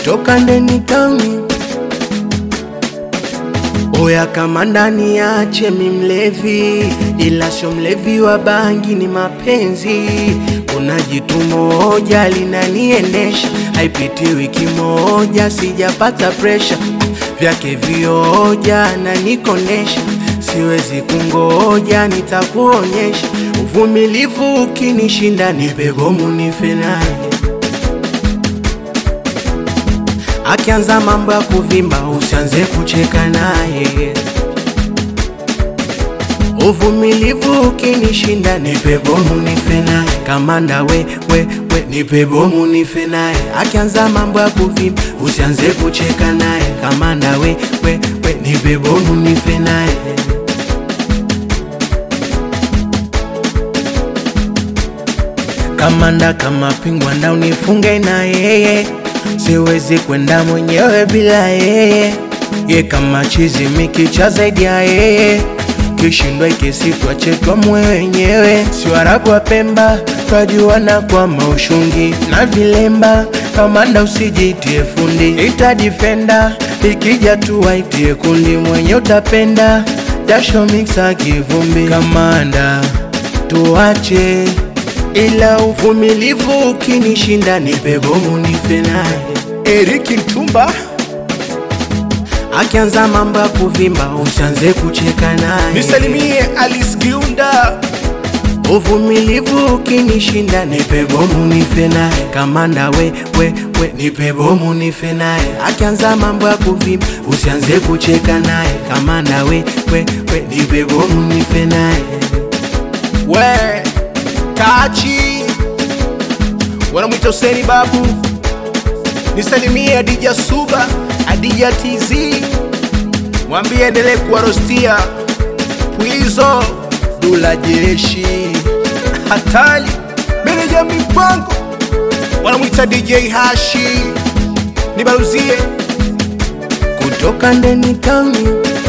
kutoka ndani tauni. Oya kama ndani ache mimlevi, ila sio mlevi wa bangi ni mapenzi. Kuna jitu moja linaniendesha, haipiti wiki moja sijapata pressure. Vyake vioja na nikonesha, siwezi kungoja nitakuonyesha. Uvumilivu ukinishinda nipe bomu nife naye. Akianza mambo ya kuvimba usianze kucheka naye. Uvumilivu ukinishinda nipe bomu nife naye. Kamanda we nipe bomu nife naye. Akianza mambo ya kuvimba usianze kucheka naye. Kamanda we nipe bomu nife naye. Kamanda kama pingwa nda unifunge na yeye, siwezi kwenda mwenyewe bila yeye. Ye kama chizi mikicha zaidi ya yeye, kishindwa ikesi tuache mwe wenyewe. Si Waarabu wa Pemba twajuana kwa maushungi na vilemba. Kamanda usijitie fundi, ita defender ikija tu waitie kundi. Mwenye utapenda jasho mixa kivumbi. Kamanda tuache, ila uvumilivu ukinishinda nipe bomu nife naye. Eric Ntumba. Akianza mambo ya kuvimba usianze kucheka naye. Nisalimie Alice Giunda. Uvumilivu ukinishinda nipe bomu nife naye. Kamanda we nipe bomu nife naye. Akianza mambo ya kuvimba usianze kucheka naye. Kamanda we nipe bomu nife naye. We Kachi wanamwita Hussein Babu. Nisalimie Adija Suba, Adija TZ, mwambie endelee kuwarostia. Pwizo Dula Jeshi hatali meneja mipango wanamwita DJ Hashi. Nibaruzie kutoka ndani tauni.